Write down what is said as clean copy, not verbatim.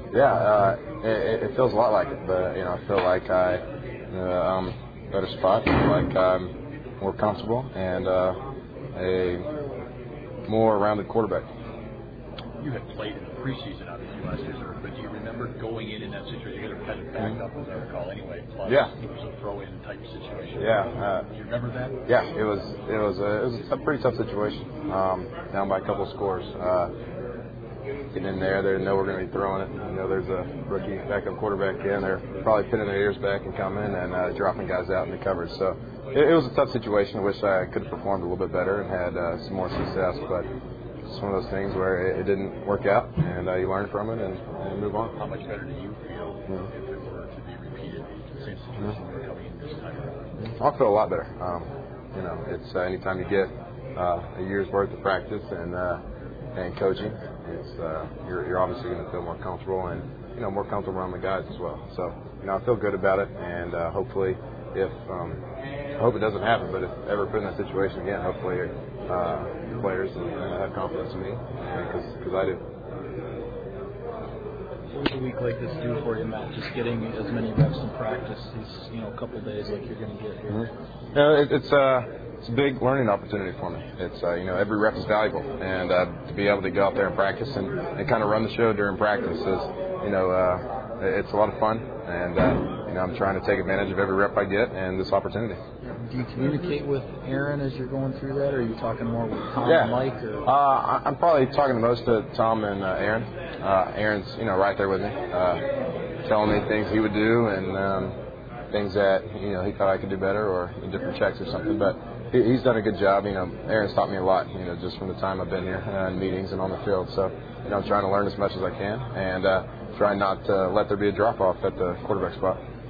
Yeah, it feels a lot like it, but I feel like I'm in a better spot. I feel like I'm more comfortable and a more rounded quarterback. You had played in the preseason, obviously, last year, but do you remember going in that situation? You had kind of backed up, as I recall, anyway. Plus, yeah. It was a throw-in type situation. Yeah. Do you remember that? Yeah, it was a pretty tough situation. Down by a couple of scores. Getting in there, they know we're going to be throwing it. There's a rookie backup quarterback in. They're probably pinning their ears back and coming and dropping guys out in the coverage. So it was a tough situation. I wish I could have performed a little bit better and had some more success, but it's one of those things where it didn't work out, and you learn from it and move on. How much better do you feel if it were to be repeated, the same situation you're coming in this time around? I'll feel a lot better. It's anytime you get a year's worth of practice and coaching, it's you're obviously going to feel more comfortable and more comfortable around the guys as well. So I feel good about it, and hopefully, if I hope it doesn't happen, but if ever put in that situation again, hopefully players have confidence in me because I do. What would a week like this do for you, Matt? Just getting as many reps in practice these couple of days like you're going to get here. It's a big learning opportunity for me. It's every rep is valuable, and to be able to go out there and practice and kind of run the show during practice is it's a lot of fun, and I'm trying to take advantage of every rep I get and this opportunity. Do you communicate with Aaron as you're going through that, or are you talking more with Tom and Mike? Or? I'm probably talking the most to Tom and Aaron. Aaron's right there with me, telling me things he would do and things that he thought I could do better or different checks or something. But he's done a good job. Aaron's taught me a lot. Just from the time I've been here in meetings and on the field. So I'm trying to learn as much as I can and try not to let there be a drop off at the quarterback spot.